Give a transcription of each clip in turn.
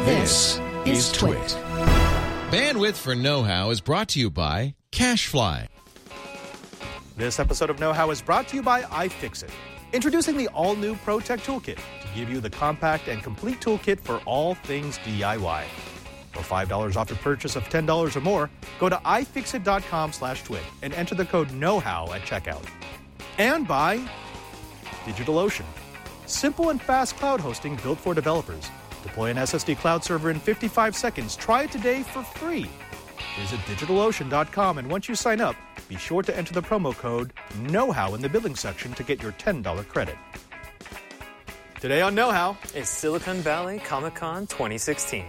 This is Twit. Bandwidth for Know-How is brought to you by CashFly. This episode of Know-How is brought to you by iFixit. Introducing the all-new ProTech Toolkit to give you the compact and complete toolkit for all things DIY. For $5 off your purchase of $10 or more, go to ifixit.com/twit and enter the code KNOWHOW at checkout. And by DigitalOcean. Simple and fast cloud hosting built for developers. Deploy an SSD cloud server in 55 seconds. Try it today for free. Visit DigitalOcean.com, and once you sign up, be sure to enter the promo code KNOWHOW in the billing section to get your $10 credit. Today on Know-How, it's Silicon Valley Comic-Con 2016.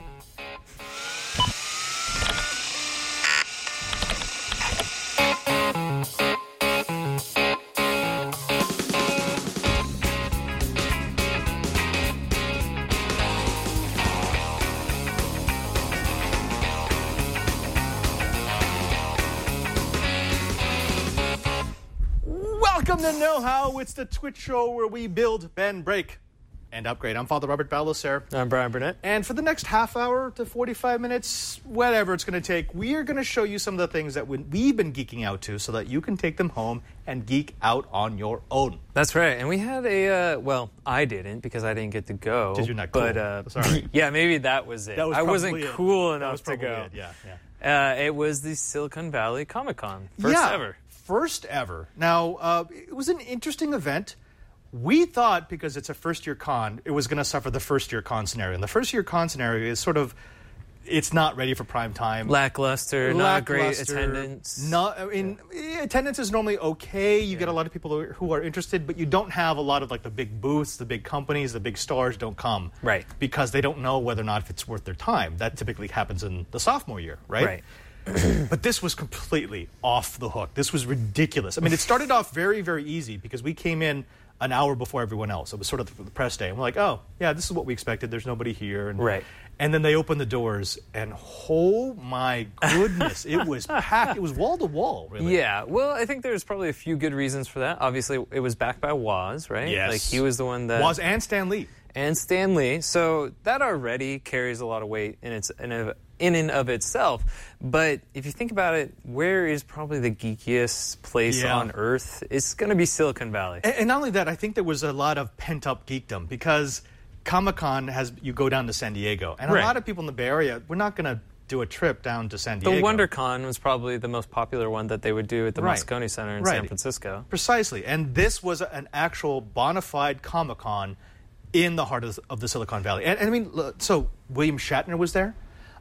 Welcome to Know-How. It's the Twitch show where we build, bend, break, and upgrade. I'm Father Robert Balacer. I'm Brian Burnett. And for the next half hour to 45 minutes, whatever it's going to take, we are going to show you some of the things that we've been geeking out to so that you can take them home and geek out on your own. That's right. And we had well, I didn't because I didn't get to go. Because you're not cool. But, sorry. Yeah, maybe that was it. I wasn't cool enough to go. Yeah. It was the Silicon Valley Comic-Con. First ever. First ever. Now, it was an interesting event. We thought because it's a first-year con, it was going to suffer the first-year con scenario. And the first-year con scenario is sort of, it's not ready for prime time. Lackluster, not great attendance. Attendance is normally okay. You get a lot of people who are interested, but you don't have a lot of like the big booths, the big companies, the big stars don't come. Right. Because they don't know whether or not if it's worth their time. That typically happens in the sophomore year, right? Right. But this was completely off the hook. This was ridiculous. I mean, it started off very, very easy because we came in an hour before everyone else. It was sort of the press day. And we're like, oh, yeah, this is what we expected. There's nobody here. And then they opened the doors, and oh, my goodness, it was packed. It was wall-to-wall, really. Yeah, well, I think there's probably a few good reasons for that. Obviously, it was backed by Woz, right? Yes. Like, he was the one that... Woz and Stan Lee. And Stan Lee. So that already carries a lot of weight in and of itself. But if you think about it, where is probably the geekiest place on Earth? It's going to be Silicon Valley. And not only that, I think there was a lot of pent-up geekdom because Comic-Con you go down to San Diego. And a lot of people in the Bay Area, we're not going to do a trip down to San Diego. The WonderCon was probably the most popular one that they would do at the Moscone Center in San Francisco. Precisely. And this was an actual bona fide Comic-Con in the heart of the Silicon Valley. And I mean, so William Shatner was there.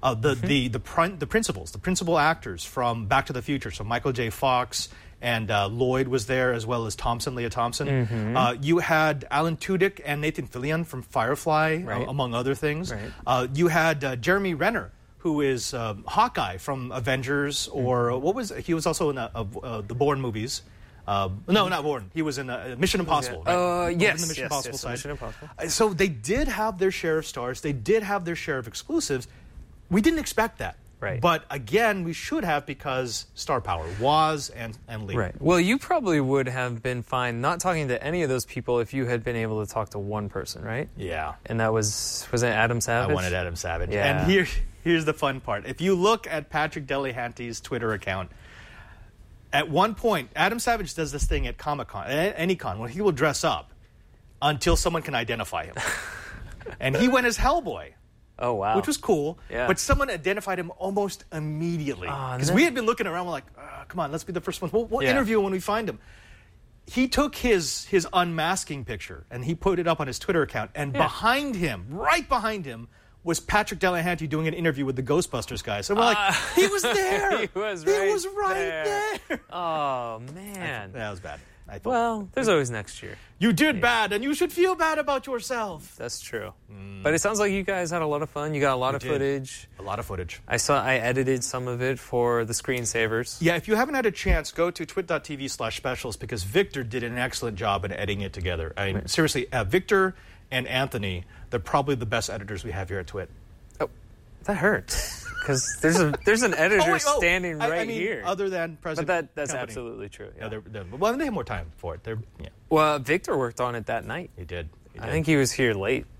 The principal actors from Back to the Future, so Michael J. Fox and Lloyd was there, as well as Leah Thompson. You had Alan Tudyk and Nathan Fillion from Firefly, among other things. You had Jeremy Renner, who is Hawkeye from Avengers, or he was also in the Bourne movies. No, not Bourne. He was in Mission Impossible. Yes, in the Mission Impossible side. Mission Impossible. So they did have their share of stars. They did have their share of exclusives. We didn't expect that. Right. But again, we should have because star power, Woz and Lee. Right. Well, you probably would have been fine not talking to any of those people if you had been able to talk to one person, right? Yeah. And that was it Adam Savage? I wanted Adam Savage. Yeah. And here's the fun part. If you look at Patrick Delahanty's Twitter account, at one point, Adam Savage does this thing at Comic-Con, at any con, where he will dress up until someone can identify him. And he went as Hellboy. Oh, wow. Which was cool. Yeah. But someone identified him almost immediately. Because we had been looking around, we're like, come on, let's be the first one. We'll interview him when we find him. He took his unmasking picture, and he put it up on his Twitter account. And behind him, right behind him, was Patrick Delahanty doing an interview with the Ghostbusters guys. So we're like, he was there. He was right there. Oh, man. That was bad. Well, there's always next year. You did bad, and you should feel bad about yourself. That's true. But it sounds like you guys had a lot of fun. You got a lot of footage. A lot of footage. I edited some of it for the screensavers. Yeah, if you haven't had a chance, go to twit.tv/specials because Victor did an excellent job in editing it together. I mean, seriously, Victor and Anthony, they're probably the best editors we have here at Twit. Oh, that hurts. Because there's an editor standing right here. Other than President. But that's company. absolutely true. Yeah. Well, they have more time for it. Well, Victor worked on it that night. He did. I think he was here late.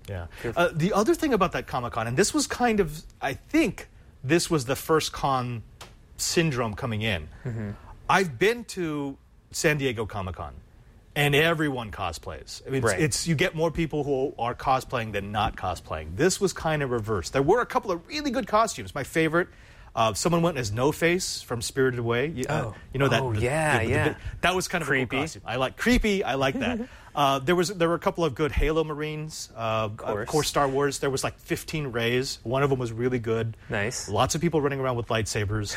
Yeah. The other thing about that Comic-Con, and this was kind of, I think this was the first con syndrome coming in. Mm-hmm. I've been to San Diego Comic-Con, and everyone cosplays. I mean, it's you get more people who are cosplaying than not cosplaying. This was kind of reversed. There were a couple of really good costumes. My favorite, someone went as No-Face from Spirited Away. You know that? That was kind of creepy. A cool costume. I like that. There were a couple of good Halo Marines. Of course, Star Wars. There was like 15 Reys. One of them was really good. Nice. Lots of people running around with lightsabers.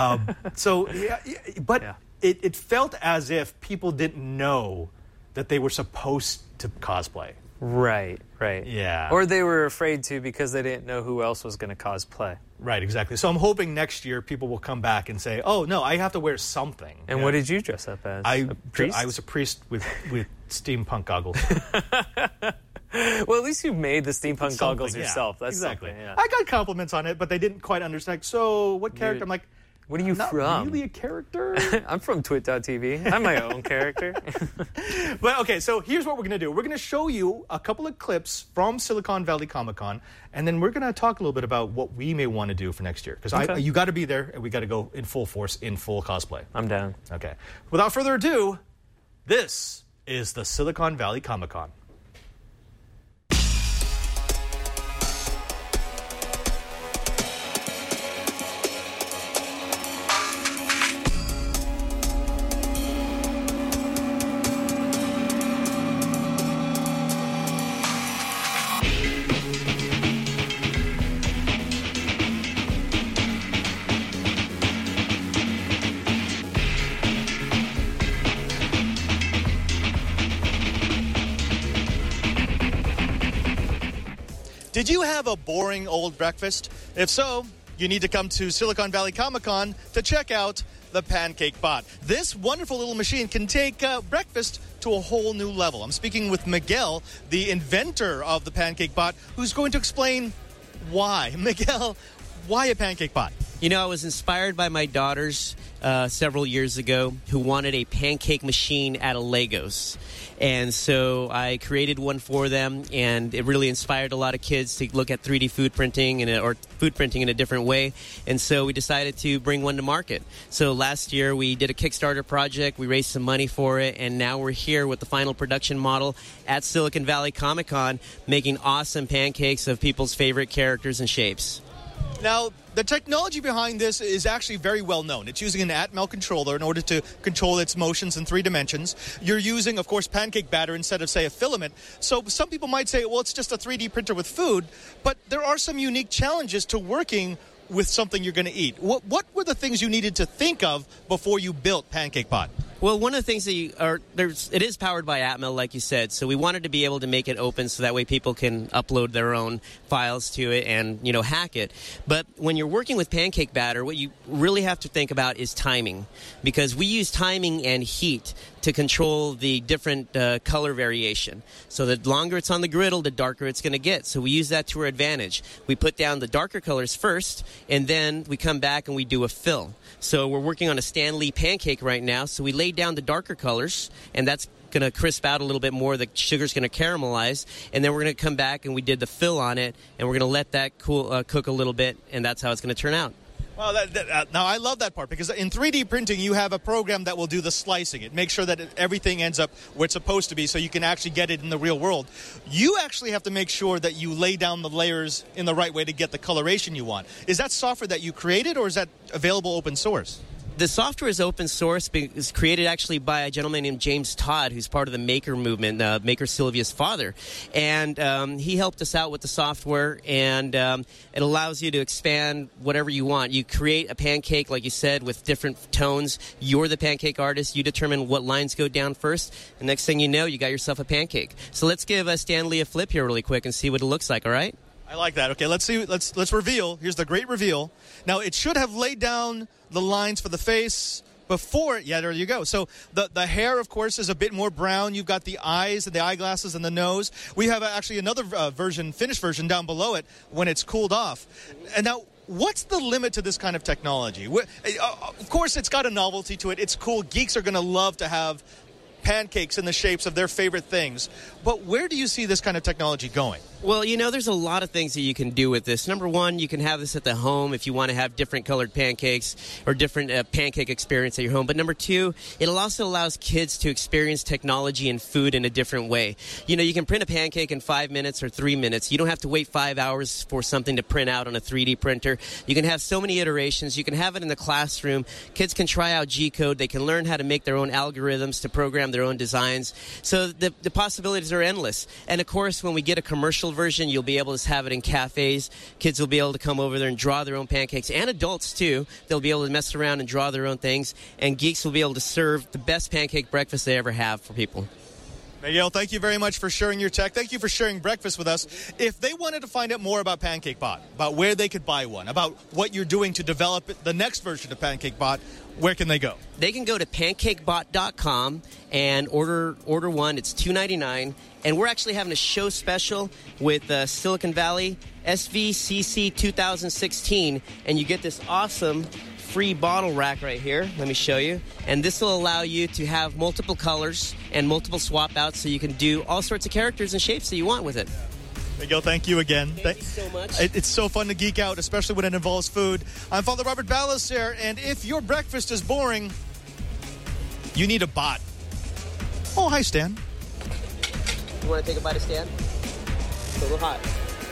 It felt as if people didn't know that they were supposed to cosplay. Right. Yeah. Or they were afraid to because they didn't know who else was going to cosplay. Right, exactly. So I'm hoping next year people will come back and say, "Oh no, I have to wear something." And what did you dress up as? I was a priest with steampunk goggles. Well, at least you made the steampunk goggles yourself. That's exactly. Something, yeah. I got compliments on it, but they didn't quite understand. So, what character? I'm like, what are you not from? Really a character? I'm from Twit.tv. I'm my own character. But okay, so here's what we're going to do. We're going to show you a couple of clips from Silicon Valley Comic-Con, and then we're going to talk a little bit about what we may want to do for next year. Because you got to be there, and we got to go in full force, in full cosplay. I'm down. Okay. Without further ado, this is the Silicon Valley Comic-Con. Did you have a boring old breakfast? If so, you need to come to Silicon Valley Comic-Con to check out the Pancake Bot. This wonderful little machine can take breakfast to a whole new level. I'm speaking with Miguel, the inventor of the Pancake Bot, who's going to explain why. Miguel, why a Pancake Bot? You know, I was inspired by my daughters several years ago who wanted a pancake machine out of Legos. And so I created one for them, and it really inspired a lot of kids to look at 3D food printing or food printing in a different way. And so we decided to bring one to market. So last year we did a Kickstarter project, we raised some money for it, and now we're here with the final production model at Silicon Valley Comic-Con making awesome pancakes of people's favorite characters and shapes. Now, the technology behind this is actually very well known. It's using an Atmel controller in order to control its motions in 3 dimensions. You're using, of course, pancake batter instead of, say, a filament. So some people might say, well, it's just a 3D printer with food. But there are some unique challenges to working with something you're going to eat. What were the things you needed to think of before you built Pancake Bot? Well, one of the things that it is powered by Atmel, like you said, so we wanted to be able to make it open so that way people can upload their own files to it and, hack it. But when you're working with pancake batter, what you really have to think about is timing, because we use timing and heat to control the different color variation. So the longer it's on the griddle, the darker it's going to get. So we use that to our advantage. We put down the darker colors first, and then we come back and we do a fill. So we're working on a Stan Lee pancake right now, so we laid down the darker colors, and that's going to crisp out a little bit more. The sugar's going to caramelize, and then we're going to come back and we did the fill on it, and we're going to let that cook a little bit, and that's how it's going to turn out. Well, now I love that part, because in 3D printing, you have a program that will do the slicing. It makes sure that everything ends up where it's supposed to be so you can actually get it in the real world. You actually have to make sure that you lay down the layers in the right way to get the coloration you want. Is that software that you created, or is that available open source? The software is open source. It's created actually by a gentleman named James Todd, who's part of the Maker movement, Maker Sylvia's father. And he helped us out with the software, and it allows you to expand whatever you want. You create a pancake, like you said, with different tones. You're the pancake artist. You determine what lines go down first. And next thing you know, you got yourself a pancake. So let's give Stan Lee a flip here really quick and see what it looks like, all right? I like that. Okay, let's see. Let's reveal. Here's the great reveal. Now, it should have laid down the lines for the face before. Yeah, there you go. So the hair, of course, is a bit more brown. You've got the eyes and the eyeglasses and the nose. We have actually another finished version down below it when it's cooled off. And now, what's the limit to this kind of technology? Of course, it's got a novelty to it. It's cool. Geeks are going to love to have pancakes in the shapes of their favorite things. But where do you see this kind of technology going? Well, there's a lot of things that you can do with this. Number one, you can have this at the home if you want to have different colored pancakes or different pancake experience at your home. But number two, it also allows kids to experience technology and food in a different way. You can print a pancake in 5 minutes or 3 minutes. You don't have to wait 5 hours for something to print out on a 3D printer. You can have so many iterations. You can have it in the classroom. Kids can try out G-code. They can learn how to make their own algorithms to program their own designs. So the possibilities are endless. And of course, when we get a commercial version, you'll be able to have it in cafes. Kids will be able to come over there and draw their own pancakes, and adults too. They'll be able to mess around and draw their own things, and geeks will be able to serve the best pancake breakfast they ever have for people. Miguel, thank you very much for sharing your tech. Thank you for sharing breakfast with us. If they wanted to find out more about PancakeBot, about where they could buy one, about what you're doing to develop the next version of PancakeBot, where can they go? They can go to pancakebot.com and order one. It's $2.99. And we're actually having a show special with Silicon Valley SVCC 2016. And you get this awesome free bottle rack right here. Let me show you. And this will allow you to have multiple colors and multiple swap outs so you can do all sorts of characters and shapes that you want with it. Miguel, thank you again. Thank you so much. It's so fun to geek out, especially when it involves food. I'm Father Robert Ballester, and if your breakfast is boring, you need a bot. Oh, hi, Stan. You want to take a bite of Stan? It's a little hot.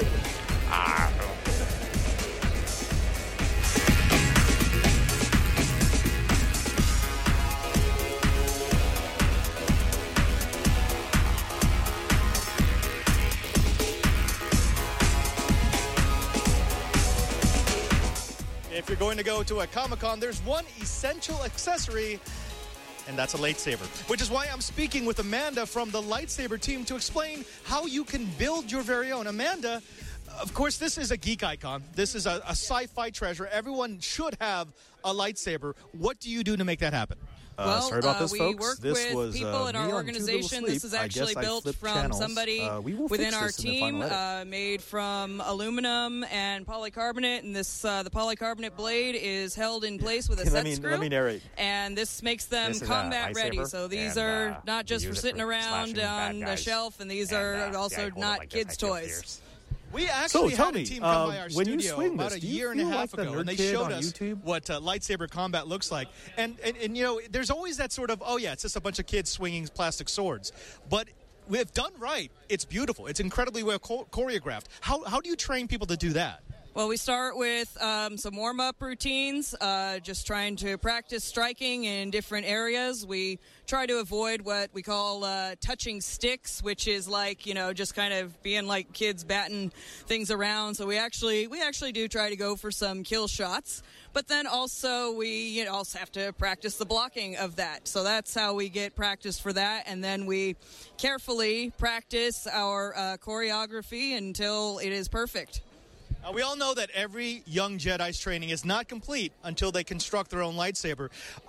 If you're going to go to a Comic-Con, there's one essential accessory, and that's a lightsaber. Which is why I'm speaking with Amanda from the lightsaber team to explain how you can build your very own. Amanda, of course, this is a geek icon. This is a sci-fi treasure. Everyone should have a lightsaber. What do you do to make that happen? Sorry about this, folks. We work with people in our organization. This is actually built from somebody within our team, made from aluminum and polycarbonate. And this the polycarbonate blade is held in place with a set screw. Let me narrate. And this makes them combat ready. So these are not just for sitting around on the shelf, and these are also not kids' toys. We actually had a team come by our when studio you swing about this, a year and a half ago, and they showed us YouTube? what lightsaber combat looks like. And there's always that sort of, it's just a bunch of kids swinging plastic swords. But if done right, it's beautiful. It's incredibly well choreographed. How do you train people to do that? Well, we start with some warm-up routines, just trying to practice striking in different areas. We try to avoid what we call touching sticks, which is like, just kind of being like kids batting things around. So we actually do try to go for some kill shots. But then also we also have to practice the blocking of that. So that's how we get practice for that. And then we carefully practice our choreography until it is perfect. We all know that every young Jedi's training is not complete until they construct their own lightsaber.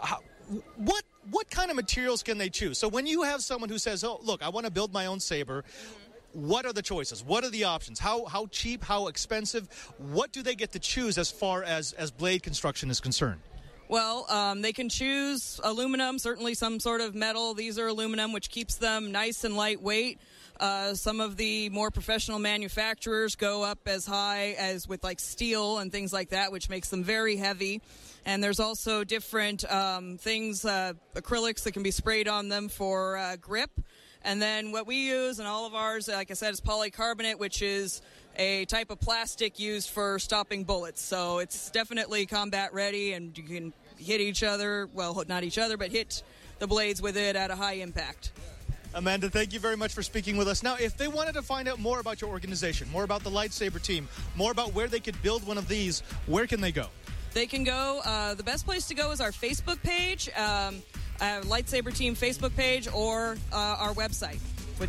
What kind of materials can they choose? So when you have someone who says, "Oh, look, I want to build my own saber," what are the choices? What are the options? How cheap? How expensive? What do they get to choose as far as blade construction is concerned? Well, they can choose aluminum, certainly some sort of metal. These are aluminum, which keeps them nice and lightweight. Some of the more professional manufacturers go up as high as with like steel and things like that, which makes them very heavy. And there's also different things, acrylics that can be sprayed on them for grip. And then what we use in all of ours, like I said, is polycarbonate, which is a type of plastic used for stopping bullets. So it's definitely combat ready, and you can hit each other, well, not each other, but hit the blades with it at a high impact. Amanda, thank you very much for speaking with us. Now, if they wanted to find out more about your organization, more about the lightsaber team, more about where they could build one of these, where can they go? They can go, the best place to go is our Facebook page, Lightsaber Team Facebook page, or our website, which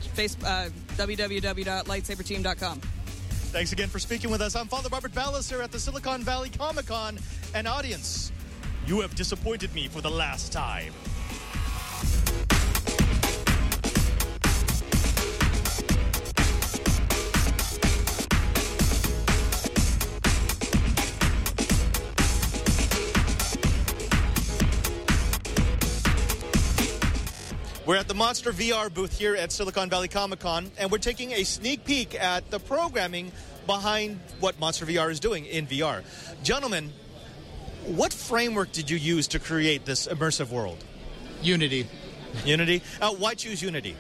www.lightsaberteam.com. Thanks again for speaking with us. I'm Father Robert Ballester at the Silicon Valley Comic-Con. And audience, you have disappointed me for the last time. We're at the Monster VR booth here at Silicon Valley Comic-Con, and we're taking a sneak peek at the programming behind what Monster VR is doing in VR. Gentlemen, what framework did you use to create this immersive world? Unity. Unity? Why choose Unity?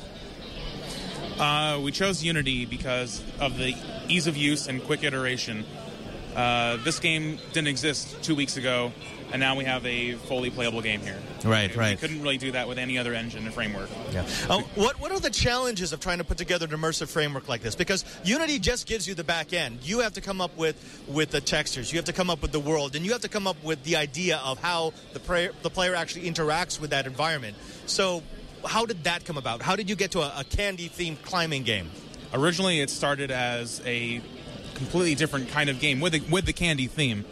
We chose Unity because of the ease of use and quick iteration. This game didn't exist 2 weeks ago, and now we have a fully playable game here. Right. We couldn't really do that with any other engine or framework. Yeah. What are the challenges of trying to put together an immersive framework like this? Because Unity just gives you the back end. You have to come up with the textures. You have to come up with the world, and you have to come up with the idea of how the player actually interacts with that environment. So how did that come about? How did you get to a candy-themed climbing game? Originally, it started as a completely different kind of game with the candy theme.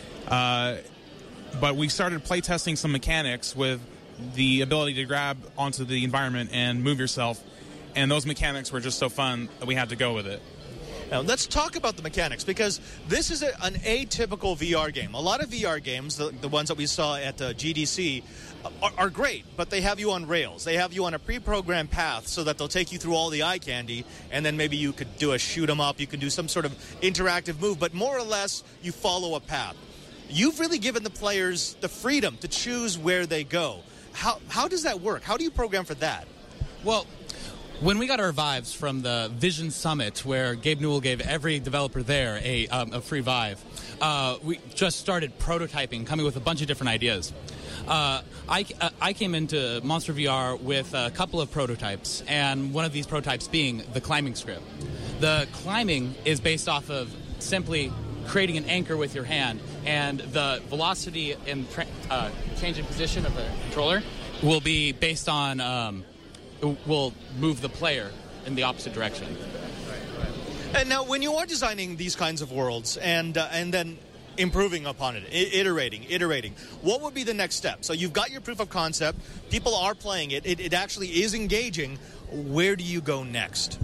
But we started playtesting some mechanics with the ability to grab onto the environment and move yourself. And those mechanics were just so fun that we had to go with it. Now, let's talk about the mechanics, because this is an atypical VR game. A lot of VR games, the ones that we saw at GDC, are great, but they have you on rails. They have you on a pre-programmed path so that they'll take you through all the eye candy, and then maybe you could do a shoot 'em up, you can do some sort of interactive move, but more or less you follow a path. You've really given the players the freedom to choose where they go. How does that work? How do you program for that? Well, when we got our Vives from the Vision Summit, where Gabe Newell gave every developer there a free Vive, we just started prototyping, coming with a bunch of different ideas. I came into Monster VR with a couple of prototypes, and one of these prototypes being the climbing script. The climbing is based off of simply creating an anchor with your hand, and the velocity and change in position of the controller will be based on will move the player in the opposite direction. And now, when you are designing these kinds of worlds and then improving upon it, iterating, what would be the next step? So you've got your proof of concept, people are playing it, it actually is engaging. Where do you go next?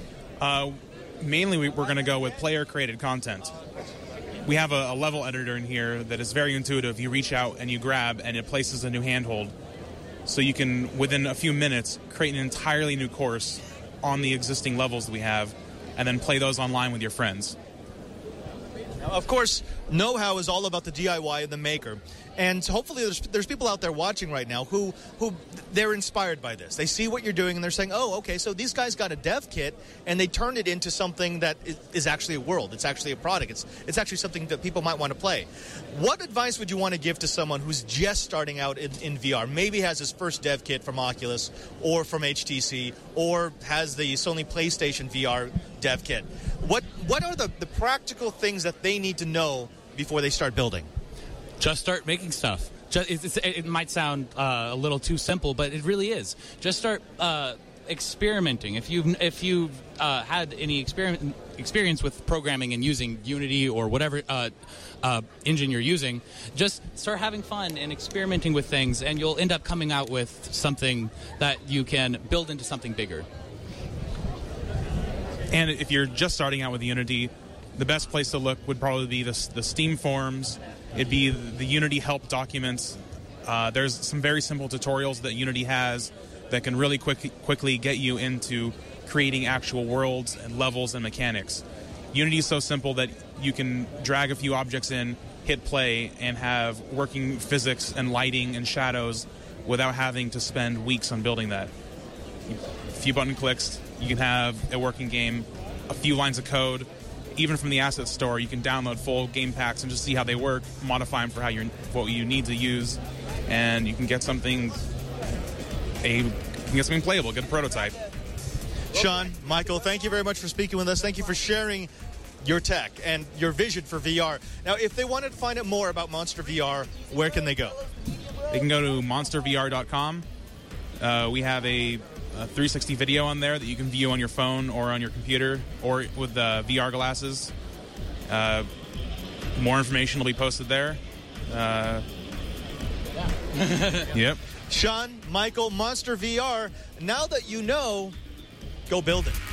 Mainly, we're going to go with player-created content. We have a level editor in here that is very intuitive. You reach out and you grab, and it places a new handhold. So you can, within a few minutes, create an entirely new course on the existing levels that we have, and then play those online with your friends. Now, of course, know-how is all about the DIY and the maker. And hopefully there's people out there watching right now who they're inspired by this. They see what you're doing and they're saying, oh, okay, so these guys got a dev kit and they turned it into something that is actually a world. It's actually a product. It's actually something that people might want to play. What advice would you want to give to someone who's just starting out in VR, maybe has his first dev kit from Oculus or from HTC or has the Sony PlayStation VR dev kit? What are the practical things that they need to know before they start building? Just start making stuff. It might sound a little too simple, but it really is. Just start experimenting. If you've had any experience with programming and using Unity or whatever engine you're using, just start having fun and experimenting with things, and you'll end up coming out with something that you can build into something bigger. And if you're just starting out with Unity, the best place to look would probably be the Steam forums. It'd be the Unity help documents. There's some very simple tutorials that Unity has that can really quickly get you into creating actual worlds and levels and mechanics. Unity is so simple that you can drag a few objects in, hit play, and have working physics and lighting and shadows without having to spend weeks on building that. A few button clicks, you can have a working game, a few lines of code. Even from the asset store, you can download full game packs and just see how they work, modify them for what you need to use, and you can get something playable, get a prototype. Sean, Michael, thank you very much for speaking with us. Thank you for sharing your tech and your vision for VR. Now, if they wanted to find out more about Monster VR, where can they go? They can go to monstervr.com. We have a 360 video on there that you can view on your phone or on your computer or with VR glasses. More information will be posted there. Yep. Sean, Michael, Monster VR. Now that you know, go build it.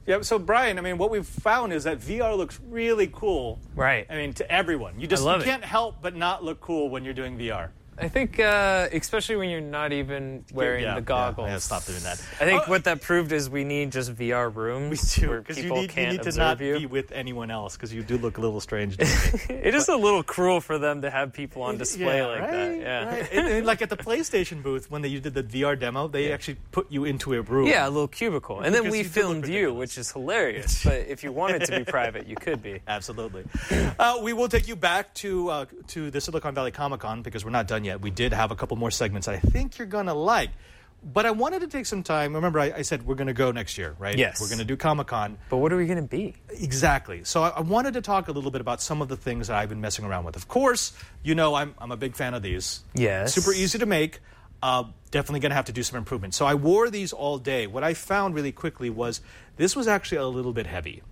Yeah, so Brian, I mean, what we've found is that VR looks really cool. Right. I mean, to everyone. You can't help but not look cool when you're doing VR. I think, especially when you're not even wearing the goggles. Yeah, stop doing that. I think what that proved is we need just VR rooms where people you can't need to not be with anyone else because you do look a little strange. It is a little cruel for them to have people on display like that. Yeah, right. And like at the PlayStation booth when you did the VR demo, they actually put you into a room. Yeah, a little cubicle, and then we filmed you, which is hilarious. But if you wanted to be private, you could be. Absolutely. We will take you back to the Silicon Valley Comic-Con because we're not done yet. We did have a couple more segments I think you're going to like. But I wanted to take some time. Remember, I said we're going to go next year, right? Yes. We're going to do Comic-Con. But what are we going to be? Exactly. So I wanted to talk a little bit about some of the things that I've been messing around with. Of course, you know I'm a big fan of these. Yes. Super easy to make. Definitely going to have to do some improvement. So I wore these all day. What I found really quickly was this was actually a little bit heavy.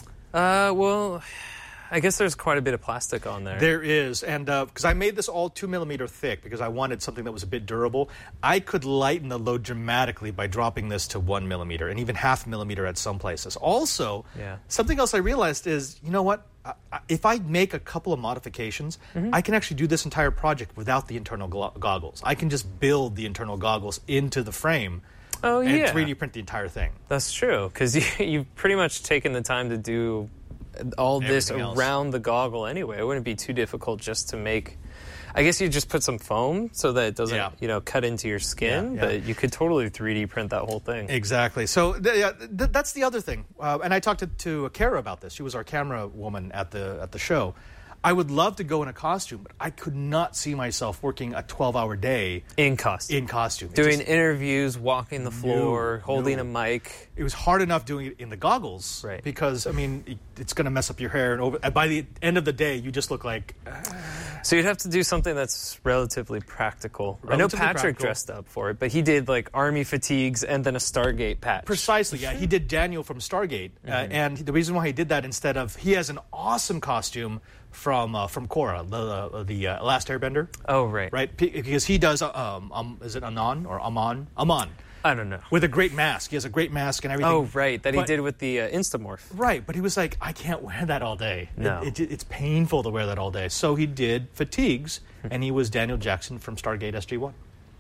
Well, I guess there's quite a bit of plastic on there. There is, and because I made this all 2mm thick because I wanted something that was a bit durable, I could lighten the load dramatically by dropping this to 1mm and even 0.5 millimeter at some places. Also, something else I realized is, you know what? If I make a couple of modifications, I can actually do this entire project without the internal goggles. I can just build the internal goggles into the frame. And 3D print the entire thing. That's true, because you've pretty much taken the time to do all this around the goggle anyway. It wouldn't be too difficult just to make. I guess you just put some foam so that it doesn't, cut into your skin. But you could totally 3D print that whole thing. Exactly. So that's the other thing. And I talked to Kara about this. She was our camera woman at the show. I would love to go in a costume, but I could not see myself working a 12-hour day in costume. Doing interviews, walking the floor, holding a mic. It was hard enough doing it in the goggles, right? Because I mean, it's going to mess up your hair, and by the end of the day, you just look like. So you'd have to do something that's relatively practical. I know Patrick dressed up for it, but he did like army fatigues and then a Stargate patch. Precisely, yeah. He did Daniel from Stargate, and the reason why he did that instead of he has an awesome costume from Korra, the Last Airbender. Oh, right. Right, because he does is it Anon or Amon? Amon. I don't know. With a great mask. He has a great mask and everything. Oh, right. That he did with the Instamorph. Right. But he was like, I can't wear that all day. No. It's painful to wear that all day. So he did fatigues, and he was Daniel Jackson from Stargate SG-1.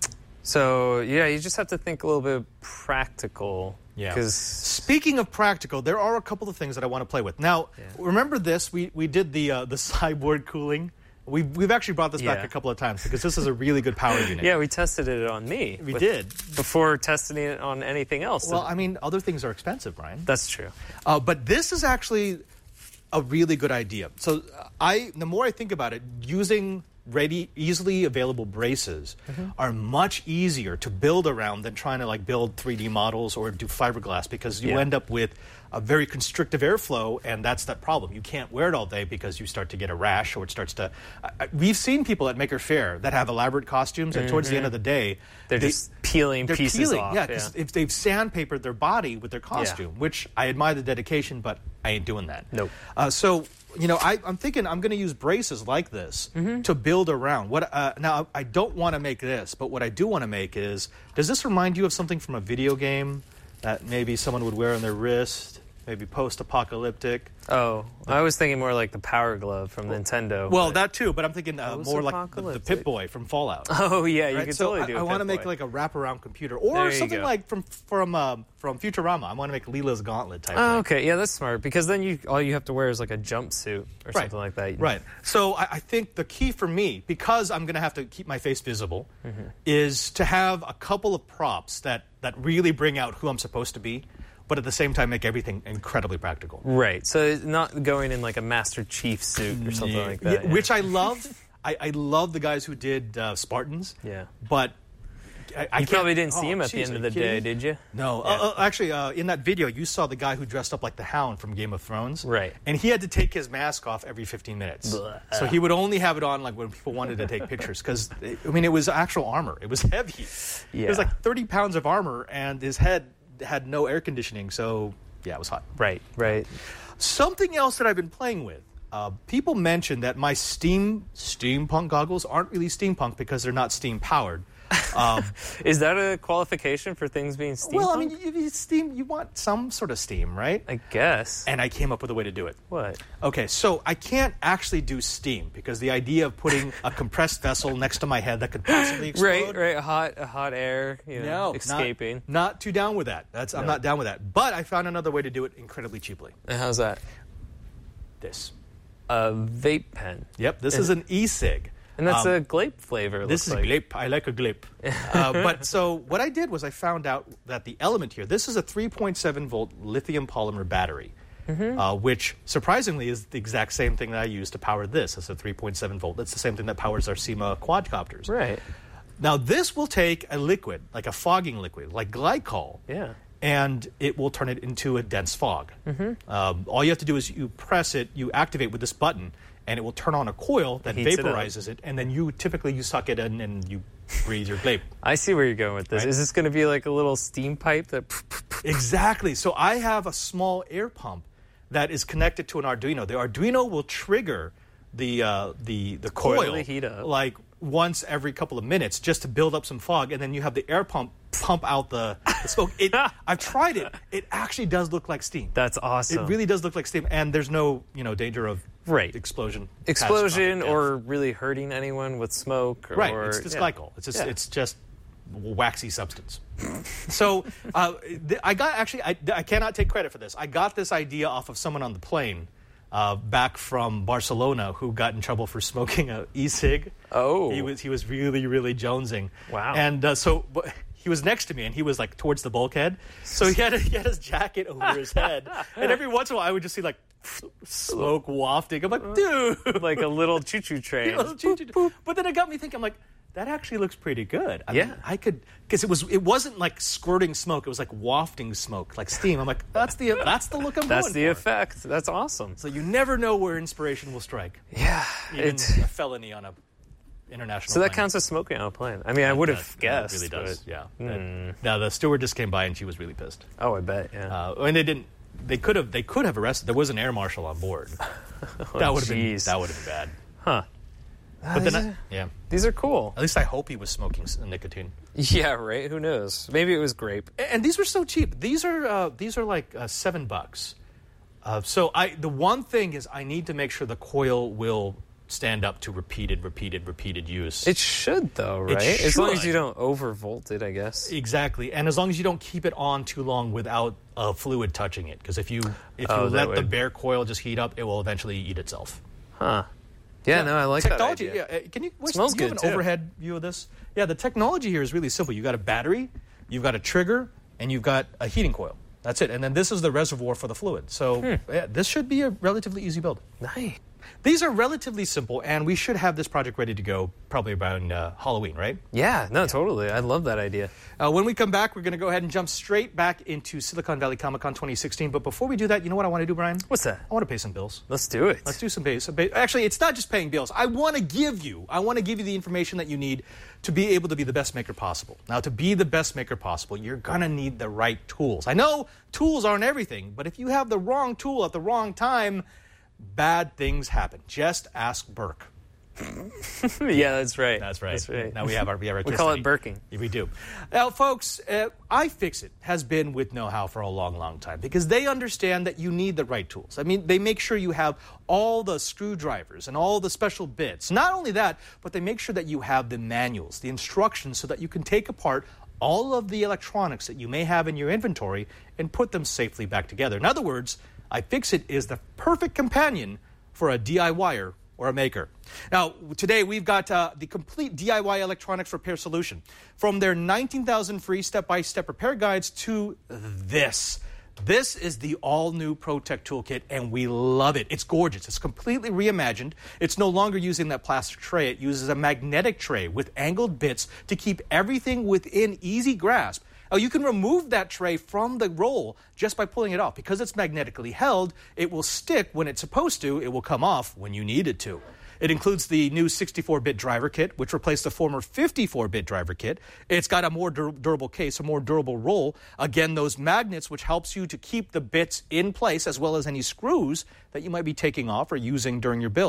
So, you just have to think a little bit practical. Yeah. Because speaking of practical, there are a couple of things that I want to play with. Now, remember this? We did the cyborg cooling. We've actually brought this back a couple of times because this is a really good power unit. Yeah, we tested it on me. We did. Before testing it on anything else. Well, I mean, other things are expensive, Brian. That's true. But this is actually a really good idea. So the more I think about it, using easily available braces are much easier to build around than trying to build 3D models or do fiberglass because you end up with a very constrictive airflow, and that's that problem. You can't wear it all day because you start to get a rash or it starts to... we've seen people at Maker Faire that have elaborate costumes, and towards the end of the day... They're just peeling pieces off. Yeah, because if they've sandpapered their body with their costume, which I admire the dedication, but I ain't doing that. Nope. So... I'm thinking I'm going to use braces like this to build around. Now, I don't want to make this, but what I do want to make is, does this remind you of something from a video game that maybe someone would wear on their wrist, maybe post-apocalyptic? Oh, I was thinking more like the Power Glove from Nintendo. Well, that too, but I'm thinking more like the Pip-Boy from Fallout. Oh, yeah, you could totally do it. I want to make like a wraparound computer or something like from Futurama. I want to make Leela's Gauntlet type thing. Okay, yeah, that's smart because then all you have to wear is like a jumpsuit or something like that. Right. So I think the key for me, because I'm going to have to keep my face visible, is to have a couple of props that really bring out who I'm supposed to be, but at the same time make everything incredibly practical. Right. So not going in like a Master Chief suit or something like that. Yeah. Which I loved. I love the guys who did Spartans. Yeah. But you probably didn't see him at the end of the day, did you? No. Yeah. Actually, in that video, you saw the guy who dressed up like the Hound from Game of Thrones. Right. And he had to take his mask off every 15 minutes. So he would only have it on when people wanted to take pictures. Because, it was actual armor. It was heavy. Yeah. It was like 30 pounds of armor, and his head had no air conditioning. So, yeah, it was hot. Right. Something else that I've been playing with. People mention that my steampunk goggles aren't really steampunk because they're not steam-powered. Is that a qualification for things being steampunk? Well, I mean, you want some sort of steam, right? I guess. And I came up with a way to do it. What? Okay, so I can't actually do steam because the idea of putting a compressed vessel next to my head that could possibly explode. Right, a hot air, escaping. Not too down with that. I'm not down with that. But I found another way to do it incredibly cheaply. And how's that? This. A vape pen. Yep, this is an e-cig. And that's a glape flavor. This is a glape. I like a glape. But so what I did was I found out that the element here, this is a 3.7 volt lithium polymer battery, which surprisingly is the exact same thing that I use to power this. It's a 3.7 volt. It's the same thing that powers our SEMA quadcopters. Right. Now this will take a liquid, like a fogging liquid, like glycol. Yeah. And it will turn it into a dense fog. All you have to do is you press it, you activate with this button, and it will turn on a coil that vaporizes it, and then you suck it in and you breathe your glape. I see where you're going with this. Right? Is this going to be like a little steam pipe that? Exactly. So I have a small air pump that is connected to an Arduino. The Arduino will trigger the coil to heat up. Like once every couple of minutes just to build up some fog, and then you have the air pump out the smoke. I've tried it. It actually does look like steam. That's awesome. It really does look like steam, and there's no danger of explosion or really hurting anyone with smoke. Right. It's just glycol. It's just waxy substance. So I cannot take credit for this. I got this idea off of someone on the plane back from Barcelona who got in trouble for smoking an e-cig. Oh. He was really, really jonesing. Wow. And he was next to me, and he was like towards the bulkhead. So he had his jacket over his head, and every once in a while I would just see like smoke wafting. I'm like, dude, like a little choo-choo train. But then it got me thinking. I'm like, that actually looks pretty good. I mean, I could, because it wasn't like squirting smoke. It was like wafting smoke, like steam. I'm like, that's the look I'm going for. That's the effect. That's awesome. So you never know where inspiration will strike. Yeah, even a felony on a international. So that plane. counts as smoking on a plane. I mean, I would have guessed. It really does. But, yeah. Now the steward just came by and she was really pissed. Oh, I bet. Yeah. And they didn't. They could have arrested. There was an air marshal on board. That would have been bad. Huh. But then, these are cool. At least I hope he was smoking nicotine. Yeah, right. Who knows? Maybe it was grape. And these were so cheap. These are like $7. So the one thing is I need to make sure the coil will stand up to repeated use. It should though, right? As long as you don't overvolt it, I guess. Exactly, and as long as you don't keep it on too long without fluid touching it, because if you let the bare coil just heat up, it will eventually eat itself. Huh. Yeah, no, I like technology. That idea. Yeah, can you? Smells do you good have an too. overhead view of this? Yeah, the technology here is really simple. You got a battery, you've got a trigger, and you've got a heating coil. That's it. And then this is the reservoir for the fluid. So this should be a relatively easy build. Nice. These are relatively simple, and we should have this project ready to go probably around Halloween, right? Yeah, totally. I love that idea. When we come back, we're going to go ahead and jump straight back into Silicon Valley Comic-Con 2016. But before we do that, you know what I want to do, Brian? What's that? I want to pay some bills. Let's do it. Let's do some pay. Actually, it's not just paying bills. I want to give you the information that you need to be able to be the best maker possible. Now, to be the best maker possible, you're going to need the right tools. I know tools aren't everything, but if you have the wrong tool at the wrong time, bad things happen. Just ask Burke. Yeah, that's right. That's right. That's right. Now we have our we call it Burking. Yeah, we do. Now, folks, iFixit has been with Know-How for a long, long time because they understand that you need the right tools. I mean, they make sure you have all the screwdrivers and all the special bits. Not only that, but they make sure that you have the manuals, the instructions, so that you can take apart all of the electronics that you may have in your inventory and put them safely back together. In other words, iFixit is the perfect companion for a DIYer or a maker. Now, today we've got the complete DIY electronics repair solution. From their 19,000 free step-by-step repair guides to this. This is the all-new ProTech Toolkit, and we love it. It's gorgeous. It's completely reimagined. It's no longer using that plastic tray. It uses a magnetic tray with angled bits to keep everything within easy grasp. Now, you can remove that tray from the roll just by pulling it off. Because it's magnetically held, it will stick when it's supposed to. It will come off when you need it to. It includes the new 64-bit driver kit, which replaced the former 54-bit driver kit. It's got a more durable case, a more durable roll. Again, those magnets, which helps you to keep the bits in place, as well as any screws that you might be taking off or using during your build.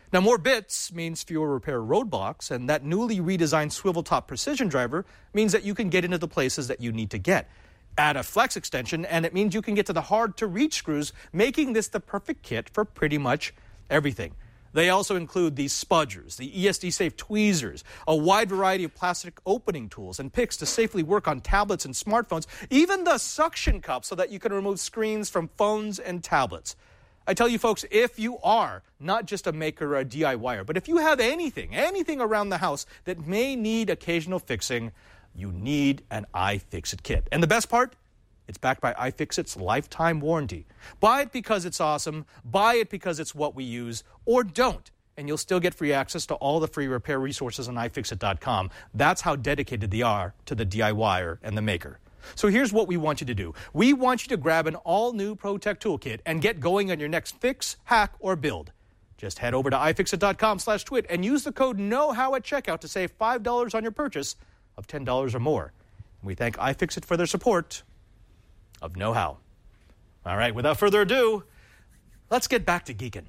Now, more bits means fewer repair roadblocks, and that newly redesigned swivel top precision driver means that you can get into the places that you need to get. Add a flex extension, and it means you can get to the hard-to-reach screws, making this the perfect kit for pretty much everything. They also include the spudgers, the ESD-safe tweezers, a wide variety of plastic opening tools and picks to safely work on tablets and smartphones, even the suction cup so that you can remove screens from phones and tablets. I tell you folks, if you are not just a maker or a DIYer, but if you have anything around the house that may need occasional fixing, you need an iFixit kit. And the best part? It's backed by iFixit's lifetime warranty. Buy it because it's awesome, buy it because it's what we use, or don't, and you'll still get free access to all the free repair resources on iFixit.com. That's how dedicated they are to the DIYer and the maker. So here's what we want you to do. We want you to grab an all-new ProTech Toolkit and get going on your next fix, hack, or build. Just head over to iFixit.com/twit and use the code KNOWHOW at checkout to save $5 on your purchase of $10 or more. We thank iFixit for their support of Know How. All right, without further ado, let's get back to geeking.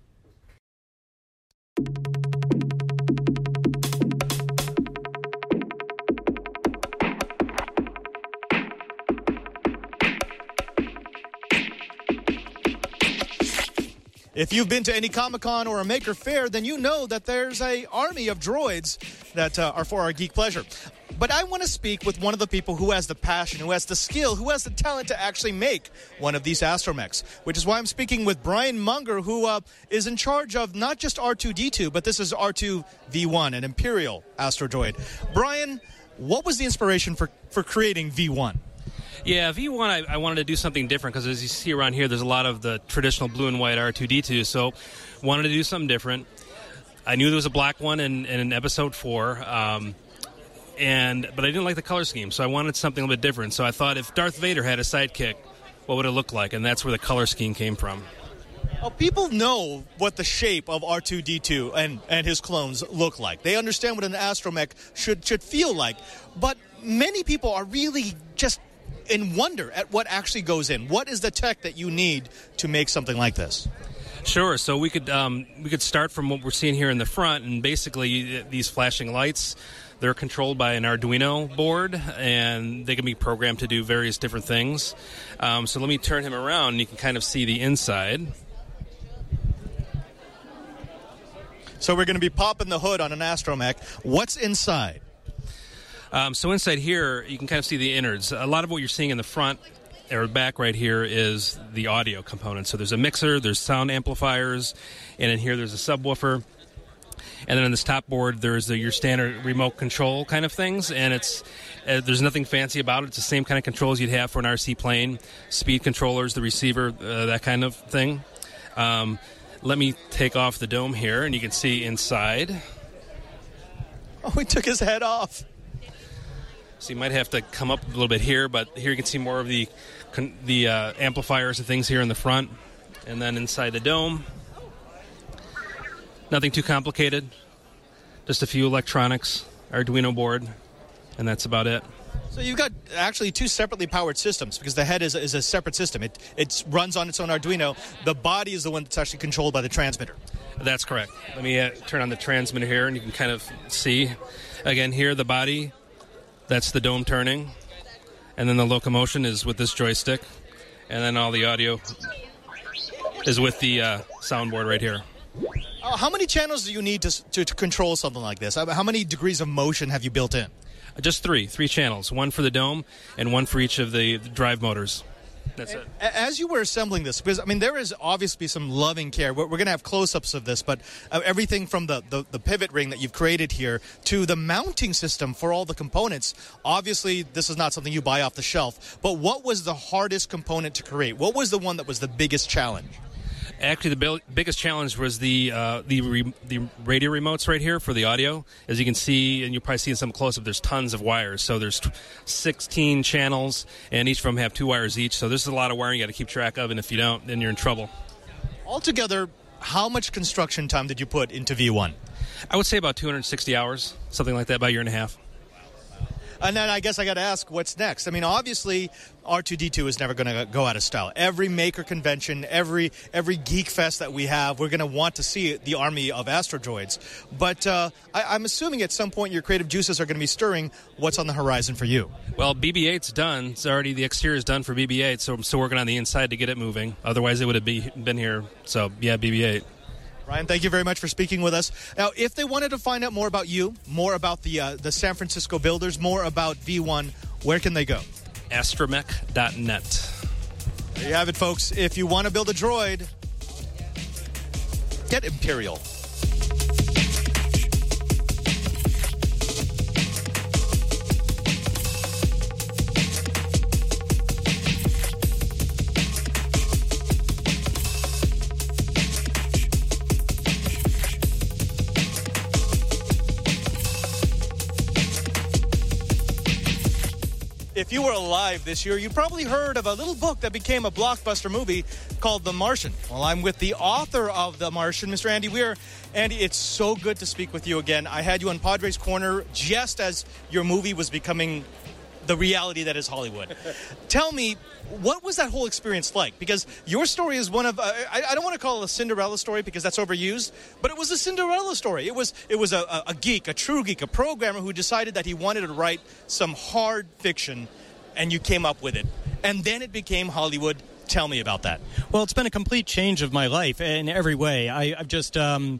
If you've been to any Comic-Con or a Maker Faire, then you know that there's an army of droids that are for our geek pleasure. But I want to speak with one of the people who has the passion, who has the skill, who has the talent to actually make one of these astromechs, which is why I'm speaking with Brian Munger, who is in charge of not just R2-D2, but this is R2-V1, an Imperial astro droid. Brian, what was the inspiration for creating V1? Yeah, V1, I wanted to do something different because as you see around here, there's a lot of the traditional blue and white R2-D2, so wanted to do something different. I knew there was a black one in Episode 4, but I didn't like the color scheme, so I wanted something a little bit different. So I thought if Darth Vader had a sidekick, what would it look like? And that's where the color scheme came from. Well, people know what the shape of R2-D2 and his clones look like. They understand what an astromech should feel like, but many people are really just in wonder at what actually goes in. What is the tech that you need to make something like this? Sure. So we could start from what we're seeing here in the front, and basically these flashing lights, they're controlled by an Arduino board, and they can be programmed to do various different things. So let me turn him around, and you can kind of see the inside. So we're going to be popping the hood on an astromech. What's inside? So inside here, you can kind of see the innards. A lot of what you're seeing in the front or back right here is the audio component. So there's a mixer, there's sound amplifiers, and in here there's a subwoofer. And then on this top board, there's your standard remote control kind of things, and there's nothing fancy about it. It's the same kind of controls you'd have for an RC plane, speed controllers, the receiver, that kind of thing. Let me take off the dome here, and you can see inside. Oh, we took his head off. So you might have to come up a little bit here, but here you can see more of the amplifiers and things here in the front. And then inside the dome, nothing too complicated. Just a few electronics, Arduino board, and that's about it. So you've got actually two separately powered systems because the head is a separate system. It runs on its own Arduino. The body is the one that's actually controlled by the transmitter. That's correct. Let me turn on the transmitter here, and you can kind of see. Again, here, the body, that's the dome turning. And then the locomotion is with this joystick. And then all the audio is with the soundboard right here. How many channels do you need to control something like this? How many degrees of motion have you built in? Just three channels. One for the dome and one for each of the drive motors. That's it. As you were assembling this, because, I mean, there is obviously some loving care. We're going to have close-ups of this, but everything from the pivot ring that you've created here to the mounting system for all the components, obviously this is not something you buy off the shelf. But what was the hardest component to create? What was the one that was the biggest challenge? Actually, the biggest challenge was the radio remotes right here for the audio. As you can see, and you'll probably see in some close-up, there's tons of wires. So there's 16 channels, and each of them have 2 wires each. So there's a lot of wiring you got to keep track of, and if you don't, then you're in trouble. Altogether, how much construction time did you put into V1? I would say about 260 hours, something like that, about a year and a half. And then I guess I got to ask, what's next? I mean, obviously, R2-D2 is never going to go out of style. Every maker convention, every geek fest that we have, we're going to want to see the army of Astrodroids. But I'm assuming at some point your creative juices are going to be stirring. What's on the horizon for you? Well, BB-8's done. It's already, the exterior is done for BB-8, so I'm still working on the inside to get it moving. Otherwise, it would have been here. So, yeah, BB-8. Ryan, thank you very much for speaking with us. Now, if they wanted to find out more about you, more about the San Francisco builders, more about V1, where can they go? Astromech.net. There you have it, folks. If you want to build a droid, get Imperial. If you were alive this year, you probably heard of a little book that became a blockbuster movie called The Martian. Well, I'm with the author of The Martian, Mr. Andy Weir. Andy, it's so good to speak with you again. I had you on Padres Corner just as your movie was becoming the reality that is Hollywood. Tell me, what was that whole experience like? Because your story is one of, I don't want to call it a Cinderella story because that's overused, but it was a Cinderella story. It was a geek, a true geek, a programmer who decided that he wanted to write some hard fiction, and you came up with it. And then it became Hollywood. Tell me about that. Well, it's been a complete change of my life in every way. I've just,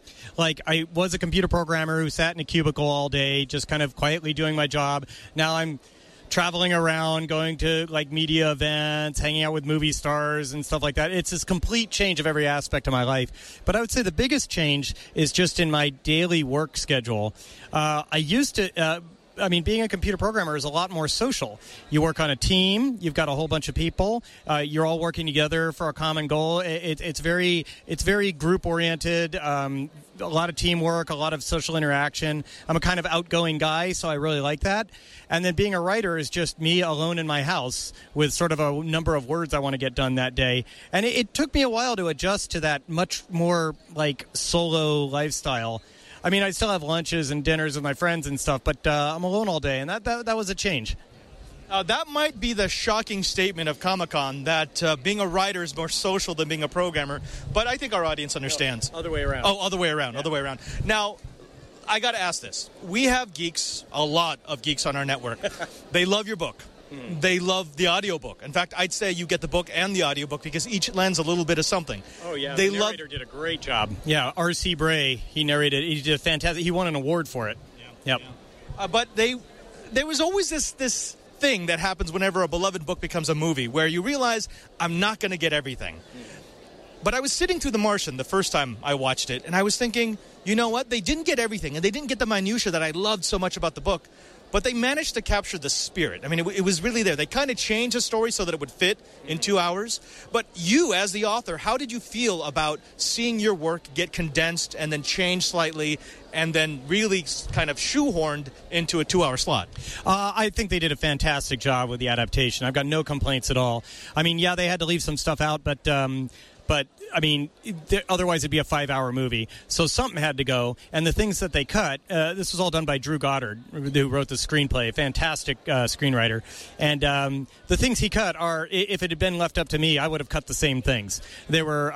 I was a computer programmer who sat in a cubicle all day, just kind of quietly doing my job. Now I'm traveling around, going to like media events, hanging out with movie stars and stuff like that. It's this complete change of every aspect of my life. But I would say the biggest change is just in my daily work schedule. I used to... being a computer programmer is a lot more social. You work on a team. You've got a whole bunch of people. You're all working together for a common goal. It's very group oriented. A lot of teamwork, a lot of social interaction. I'm a kind of outgoing guy, so I really like that. And then being a writer is just me alone in my house with sort of a number of words I want to get done that day. And it took me a while to adjust to that much more like solo lifestyle. I mean, I still have lunches and dinners with my friends and stuff, but I'm alone all day, and that was a change. That might be the shocking statement of Comic-Con, that being a writer is more social than being a programmer, but I think our audience understands. Other way around. Oh, other way around, yeah. Other way around. Now, I got to ask this. We have geeks, a lot of geeks on our network. They love your book. They love the audiobook. In fact, I'd say you get the book and the audiobook because each lends a little bit of something. Oh, yeah. The narrator did a great job. Yeah, R.C. Bray, he narrated. He did a fantastic. He won an award for it. Yeah. Yep. But there was always this thing that happens whenever a beloved book becomes a movie where you realize, I'm not going to get everything. But I was sitting through The Martian the first time I watched it, and I was thinking, you know what? They didn't get everything, and they didn't get the minutia that I loved so much about the book. But they managed to capture the spirit. I mean, it was really there. They kind of changed the story so that it would fit in 2 hours. But you, as the author, how did you feel about seeing your work get condensed and then changed slightly and then really kind of shoehorned into a 2-hour slot? I think they did a fantastic job with the adaptation. I've got no complaints at all. I mean, yeah, they had to leave some stuff out, but I mean, otherwise it'd be a 5-hour movie. So something had to go. And the things that they cut, this was all done by Drew Goddard, who wrote the screenplay, a fantastic screenwriter. And the things he cut are, if it had been left up to me, I would have cut the same things. They were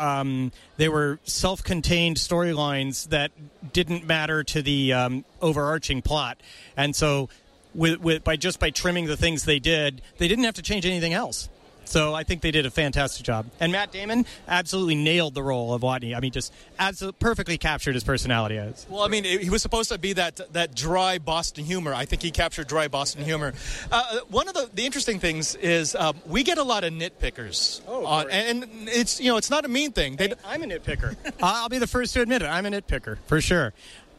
self-contained storylines that didn't matter to the overarching plot. And so by trimming the things they didn't have to change anything else. So I think they did a fantastic job. And Matt Damon absolutely nailed the role of Watney. I mean, just absolutely perfectly captured his personality. Well, I mean, he was supposed to be that dry Boston humor. I think he captured dry Boston humor. One of the interesting things is we get a lot of nitpickers. And it's not a mean thing. I'm a nitpicker. I'll be the first to admit it. I'm a nitpicker, for sure.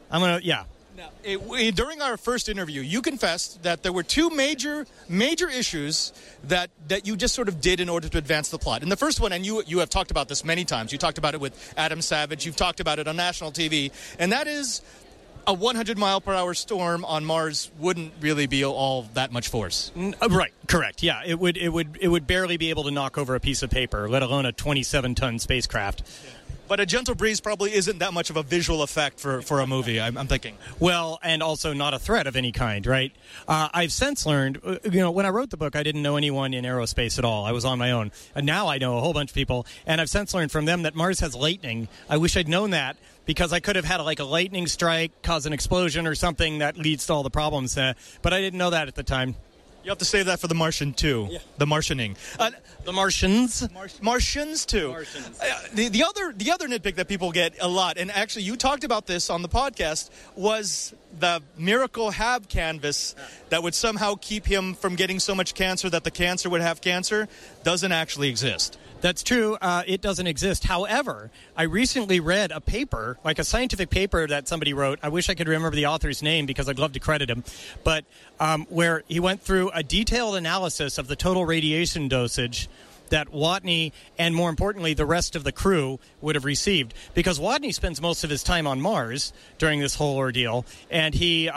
Now, during our first interview, you confessed that there were two major issues that you just sort of did in order to advance the plot. And the first one, and you have talked about this many times, you talked about it with Adam Savage, you've talked about it on national TV, and that is a 100-mile-per-hour storm on Mars wouldn't really be all that much force. Right, correct. Yeah, it would barely be able to knock over a piece of paper, let alone a 27-ton spacecraft. But a gentle breeze probably isn't that much of a visual effect for a movie, I'm thinking. Well, and also not a threat of any kind, right? I've since learned, when I wrote the book, I didn't know anyone in aerospace at all. I was on my own. And now I know a whole bunch of people, and I've since learned from them that Mars has lightning. I wish I'd known that, because I could have had a lightning strike, cause an explosion or something that leads to all the problems. But I didn't know that at the time. You have to save that for The Martian, too. Yeah. The Martianing. The Martians? Martians, too. Martians. The other nitpick that people get a lot, and actually you talked about this on the podcast, was the Miracle Hab canvas that would somehow keep him from getting so much cancer that the cancer would have cancer, doesn't actually exist. That's true. It doesn't exist. However, I recently read a paper, like a scientific paper that somebody wrote. I wish I could remember the author's name because I'd love to credit him. But where he went through a detailed analysis of the total radiation dosage that Watney and, more importantly, the rest of the crew would have received. Because Watney spends most of his time on Mars during this whole ordeal. And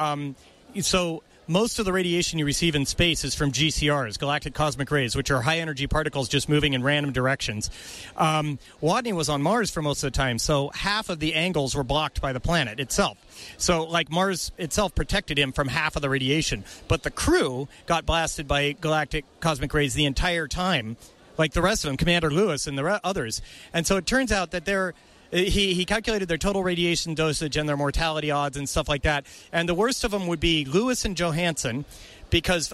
most of the radiation you receive in space is from GCRs, galactic cosmic rays, which are high-energy particles just moving in random directions. Watney was on Mars for most of the time, so half of the angles were blocked by the planet itself. So, Mars itself protected him from half of the radiation. But the crew got blasted by galactic cosmic rays the entire time, like the rest of them, Commander Lewis and the others. And so it turns out that he calculated their total radiation dosage and their mortality odds and stuff like that. And the worst of them would be Lewis and Johansson, because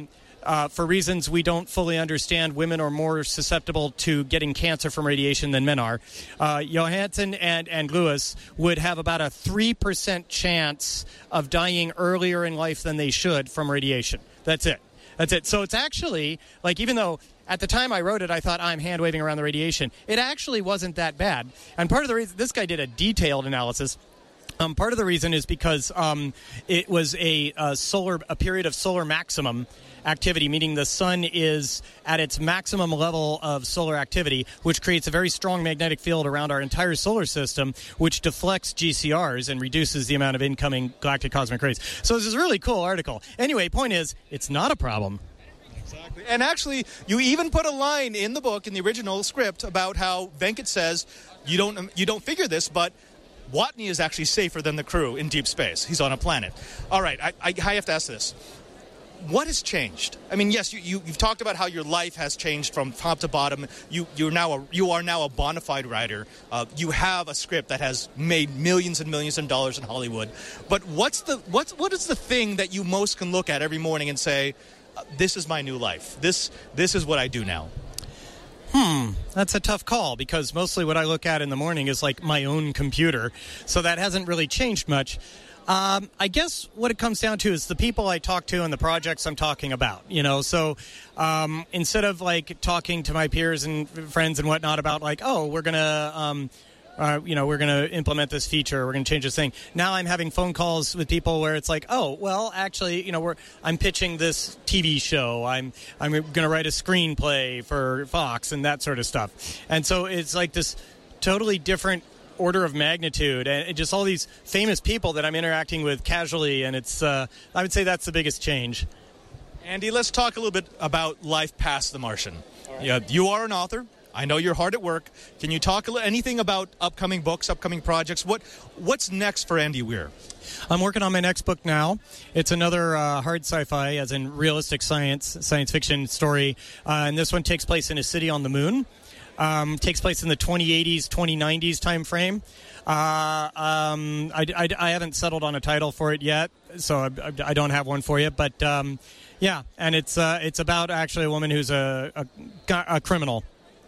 for reasons we don't fully understand, women are more susceptible to getting cancer from radiation than men are. Johansson and Lewis would have about a 3% chance of dying earlier in life than they should from radiation. That's it. So it's actually, even though at the time I wrote it, I thought I'm hand-waving around the radiation, it actually wasn't that bad. And part of the reason, this guy did a detailed analysis. Part of the reason is because it was a period of solar maximum activity, meaning the sun is at its maximum level of solar activity, which creates a very strong magnetic field around our entire solar system, which deflects GCRs and reduces the amount of incoming galactic cosmic rays. So this is a really cool article. Anyway, point is, it's not a problem. Exactly. And actually, you even put a line in the book, in the original script, about how Venkat says, you don't figure this, but Watney is actually safer than the crew in deep space. He's on a planet. All right, I have to ask this. What has changed? I mean, yes, you've talked about how your life has changed from top to bottom. You are now a bona fide writer. You have a script that has made millions and millions of dollars in Hollywood. But what is the thing that you most can look at every morning and say, this is my new life. This is what I do now. That's a tough call, because mostly what I look at in the morning is my own computer. So that hasn't really changed much. I guess what it comes down to is the people I talk to and the projects I'm talking about, So instead of talking to my peers and friends and whatnot about we're going to we're going to implement this feature, we're going to change this thing. Now I'm having phone calls with people where it's actually, I'm pitching this TV show. I'm going to write a screenplay for Fox and that sort of stuff. And so it's this totally different order of magnitude, and just all these famous people that I'm interacting with casually, and it's I would say that's the biggest change. Andy, let's talk a little bit about life past The Martian. Right. Yeah, you are an author. I know you're hard at work. Can you talk anything about upcoming books, upcoming projects? What's next for Andy Weir? I'm working on my next book now. It's another hard sci-fi, as in realistic science fiction story, and this one takes place in a city on the moon. Takes place in the 2080s, 2090s time frame. I haven't settled on a title for it yet, so I don't have one for you. But yeah, and it's about actually a woman who's a criminal.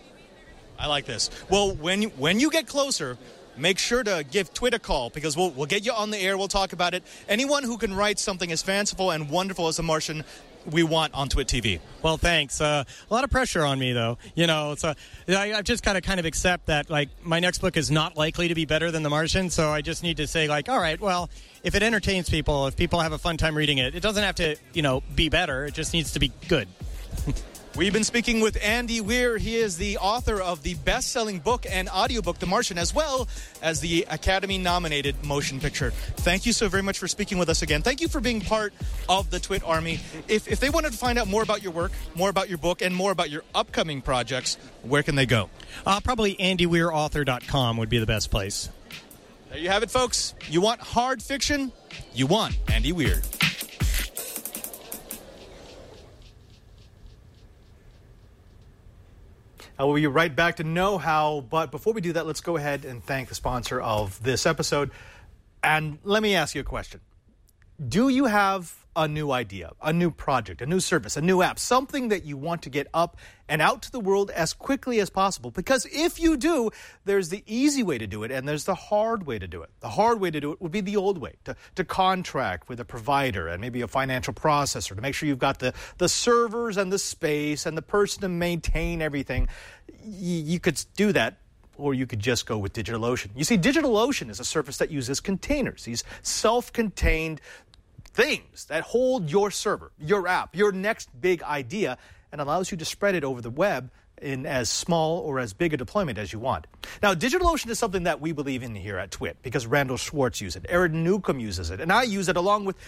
I like this. Well, when you get closer, make sure to give Twit a call, because we'll get you on the air. We'll talk about it. Anyone who can write something as fanciful and wonderful as The Martian, we want on Twit TV. Well, thanks. A lot of pressure on me, though. So I've just got to kind of accept that, my next book is not likely to be better than The Martian, so I just need to say, all right, well, if it entertains people, if people have a fun time reading it, it doesn't have to, be better. It just needs to be good. We've been speaking with Andy Weir. He is the author of the best-selling book and audiobook, The Martian, as well as the Academy-nominated motion picture. Thank you so very much for speaking with us again. Thank you for being part of the Twit Army. If they wanted to find out more about your work, more about your book, and more about your upcoming projects, where can they go? Probably AndyWeirAuthor.com would be the best place. There you have it, folks. You want hard fiction? You want Andy Weir. We'll be right back to Know How, but before we do that, let's go ahead and thank the sponsor of this episode. And let me ask you a question. Do you have a new idea, a new project, a new service, a new app, something that you want to get up and out to the world as quickly as possible? Because if you do, there's the easy way to do it and there's the hard way to do it. The hard way to do it would be the old way, to contract with a provider and maybe a financial processor to make sure you've got the servers and the space and the person to maintain everything. You could do that, or you could just go with DigitalOcean. You see, DigitalOcean is a service that uses containers, these self-contained things that hold your server, your app, your next big idea, and allows you to spread it over the web in as small or as big a deployment as you want. Now, DigitalOcean is something that we believe in here at Twit because Randall Schwartz uses it, Aaron Newcomb uses it, and I use it along with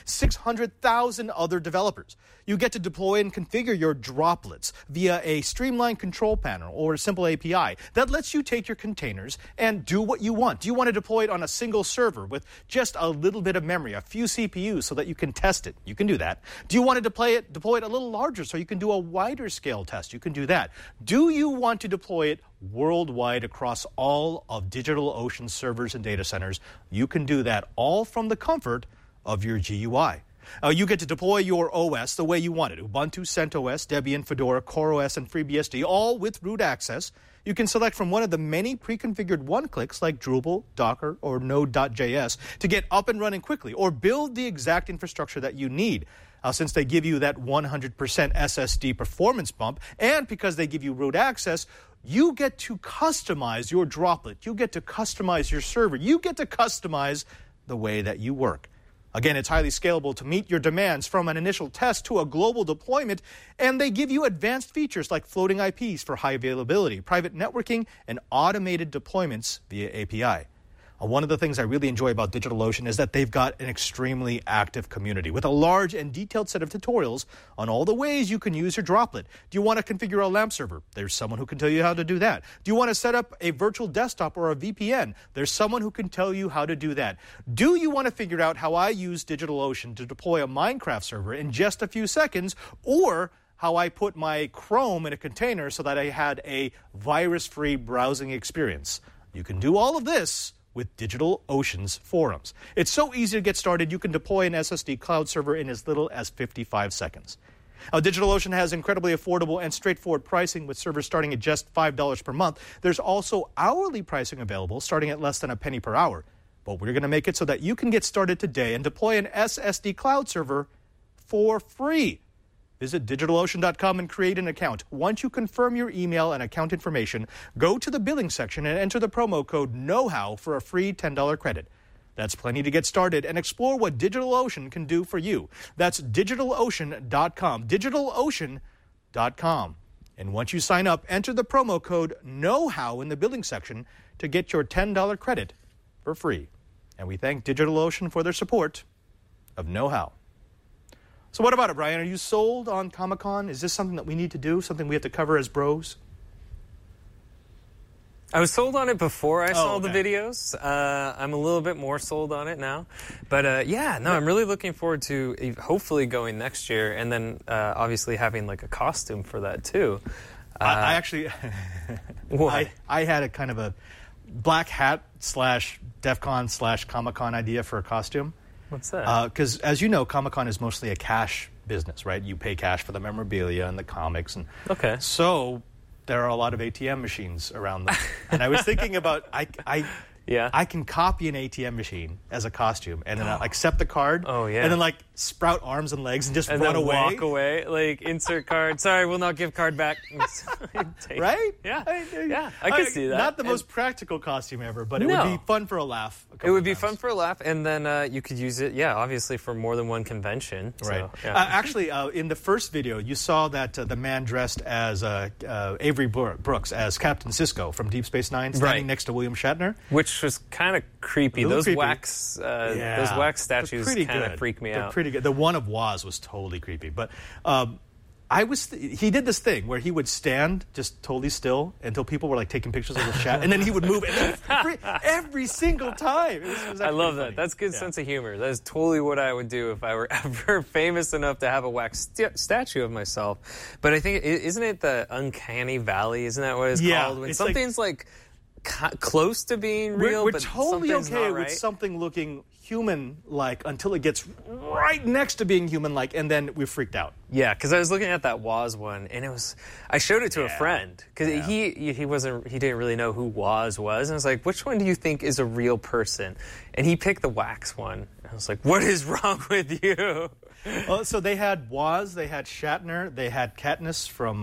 600,000 other developers. You get to deploy and configure your droplets via a streamlined control panel or a simple API that lets you take your containers and do what you want. Do you want to deploy it on a single server with just a little bit of memory, a few CPUs so that you can test it? You can do that. Do you want to deploy it a little larger so you can do a wider scale test? You can do that. Do you want to deploy it worldwide across all of DigitalOcean servers and data centers? You can do that all from the comfort of your GUI. You get to deploy your OS the way you want it. Ubuntu, CentOS, Debian, Fedora, CoreOS, and FreeBSD, all with root access. You can select from one of the many pre-configured one-clicks like Drupal, Docker, or Node.js to get up and running quickly or build the exact infrastructure that you need. Since they give you that 100% SSD performance bump, and because they give you root access, you get to customize your droplet. You get to customize your server. You get to customize the way that you work. Again, it's highly scalable to meet your demands from an initial test to a global deployment, and they give you advanced features like floating IPs for high availability, private networking, and automated deployments via API. One of the things I really enjoy about DigitalOcean is that they've got an extremely active community with a large and detailed set of tutorials on all the ways you can use your droplet. Do you want to configure a LAMP server? There's someone who can tell you how to do that. Do you want to set up a virtual desktop or a VPN? There's someone who can tell you how to do that. Do you want to figure out how I use DigitalOcean to deploy a Minecraft server in just a few seconds, or how I put my Chrome in a container so that I had a virus-free browsing experience? You can do all of this with DigitalOcean's forums. It's so easy to get started, you can deploy an SSD cloud server in as little as 55 seconds. DigitalOcean has incredibly affordable and straightforward pricing with servers starting at just $5 per month. There's also hourly pricing available starting at less than a penny per hour. But we're going to make it so that you can get started today and deploy an SSD cloud server for free. Visit DigitalOcean.com and create an account. Once you confirm your email and account information, go to the billing section and enter the promo code KNOWHOW for a free $10 credit. That's plenty to get started and explore what DigitalOcean can do for you. That's DigitalOcean.com. DigitalOcean.com. And once you sign up, enter the promo code KNOWHOW in the billing section to get your $10 credit for free. And we thank DigitalOcean for their support of Know How. So what about it, Brian? Are you sold on Comic-Con? Is this something that we need to do, something we have to cover as bros? I was sold on it before I saw the videos. I'm a little bit more sold on it now. But I'm really looking forward to hopefully going next year, and then obviously having like a costume for that too. I actually, I had a kind of a black hat / DEF CON / Comic-Con idea for a costume. What's that? Because, as you know, Comic-Con is mostly a cash business, right? You pay cash for the memorabilia and the comics. And okay. So there are a lot of ATM machines around them. And I was thinking about, I can copy an ATM machine as a costume and then accept the card. Oh, yeah. And then, sprout arms and legs and just and run then away. walk away, like insert card. Sorry, we'll not give card back. Right? Yeah, I could see that. Not the most practical costume ever, but it would be fun for a laugh. It would be fun for a laugh, and then you could use it, obviously for more than one convention. Right. So, actually, in the first video, you saw that the man dressed as Avery Brooks as Captain Sisko from Deep Space Nine, standing next to William Shatner, which was kind of creepy. Those wax statues kind of freak me out. They're pretty good. The one of Waz was totally creepy, but. He did this thing where he would stand just totally still until people were like taking pictures of the chat, and then he would move every single time. It was I love that. That's good sense of humor. That is totally what I would do if I were ever famous enough to have a wax statue of myself. But I think, isn't it the uncanny valley? Isn't that what it's called? When something's like close to being real, we're but totally something's okay not right. with something looking human-like until it gets right next to being human-like, and then we freaked out. Yeah, because I was looking at that Waz one, and I showed it to a friend because he didn't really know who Waz was, and I was like, "Which one do you think is a real person?" And he picked the wax one. I was like, "What is wrong with you?" So they had Waz, they had Shatner, they had Katniss from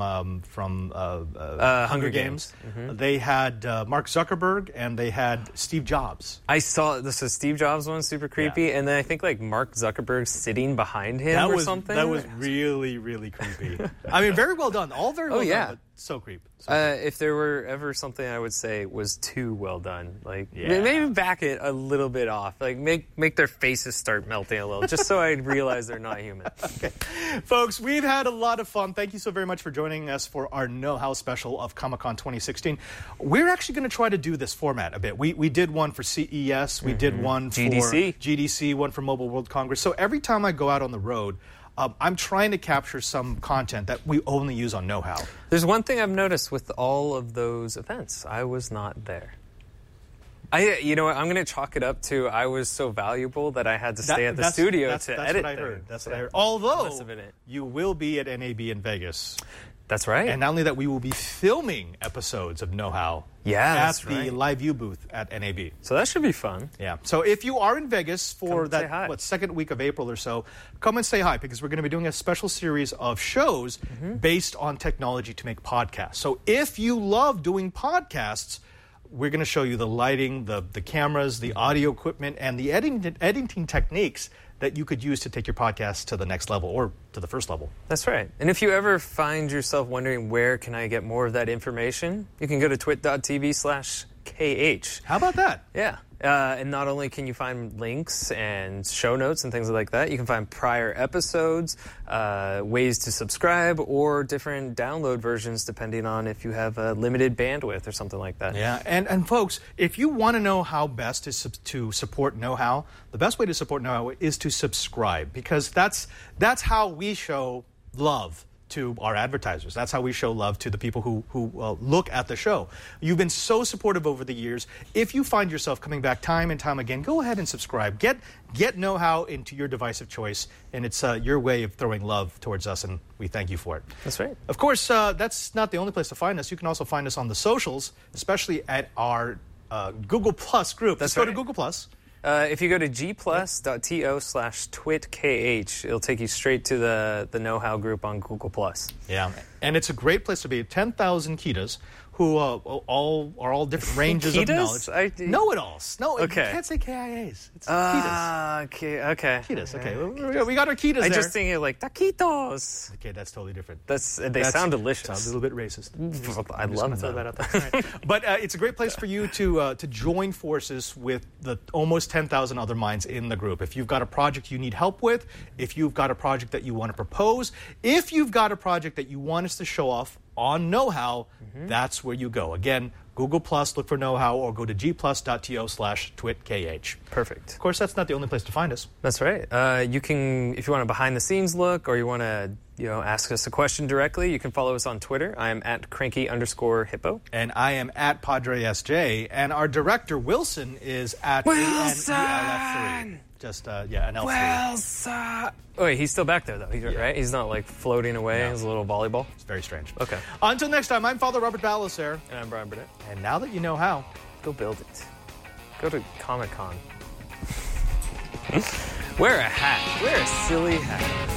Hunger Games. Mm-hmm. They had Mark Zuckerberg, and they had Steve Jobs. I saw this. So Steve Jobs one super creepy, and then I think like Mark Zuckerberg sitting behind him or something. That was really, really creepy. I mean, very well done. All very well done. But so creepy. If there were ever something I would say was too well done, like maybe back it a little bit off, like make their faces start melting a little, just so I realize they're not human. Okay. Folks, we've had a lot of fun. Thank you so very much for joining us for our Know How special of Comic-Con 2016. We're actually going to try to do this format a bit. We did one for CES, we did one for GDC, one for Mobile World Congress. So every time I go out on the road, I'm trying to capture some content that we only use on Know How. There's one thing I've noticed with all of those events. I was not there. You know what? I'm going to chalk it up to I was so valuable that I had to stay at the studio to edit. That's what I heard. Although you will be at NAB in Vegas. That's right. And not only that, we will be filming episodes of Know How at the Live View booth at NAB. So that should be fun. Yeah. So if you are in Vegas for that second week of April or so, come and say hi, because we're going to be doing a special series of shows based on technology to make podcasts. So if you love doing podcasts, we're going to show you the lighting, the cameras, the audio equipment, and the editing techniques that you could use to take your podcast to the next level or to the first level. That's right. And if you ever find yourself wondering where can I get more of that information, you can go to twit.tv/KH. How about that? Yeah. And not only can you find links and show notes and things like that, you can find prior episodes, ways to subscribe, or different download versions depending on if you have a limited bandwidth or something like that. Yeah, and folks, if you want to know how best to support Know How, the best way to support Know How is to subscribe, because that's how we show love to our advertisers. That's how we show love to the people who look at the show. You've been so supportive over the years. If you find yourself coming back time and time again, go ahead and subscribe. Get Know How into your device of choice, and it's your way of throwing love towards us, and we thank you for it. That's right. Of course, that's not the only place to find us. You can also find us on the socials, especially at our Google Plus group. Let's go to Google Plus. If you go to gplus.to/twitkh, it'll take you straight to the Know How group on Google Plus. Yeah, and it's a great place to be. 10,000 Kitas who are all different ranges of knowledge. Know-it-alls. No, you can't say KIAs. It's Kitas. Okay. Kitas, okay. We got our Kitas there. I just think you're like, taquitos. Okay, that's totally different. They sound delicious. Sounds a little bit racist. I love that. Right. But it's a great place for you to join forces with the almost 10,000 other minds in the group. If you've got a project you need help with, if you've got a project that you want to propose, if you've got a project that you want us to show off on Know How, that's where you go. Again, Google Plus, look for Know How, or go to gplus.to/twitkh. Perfect. Of course, that's not the only place to find us. That's right. You can, if you want a behind-the-scenes look, or you want to, ask us a question directly, you can follow us on Twitter. I am at @cranky_hippo. And I am at PadreSJ. And our director, Wilson, is at ANELF3. Just, an L3. Wilson! Oh, wait, he's still back there, though, right? He's not, floating away as a little volleyball? It's very strange. Okay. Until next time, I'm Father Robert Balacer. And I'm Brian Burnett. And now that you know how, go build it. Go to Comic-Con. Wear a hat. Wear a silly hat.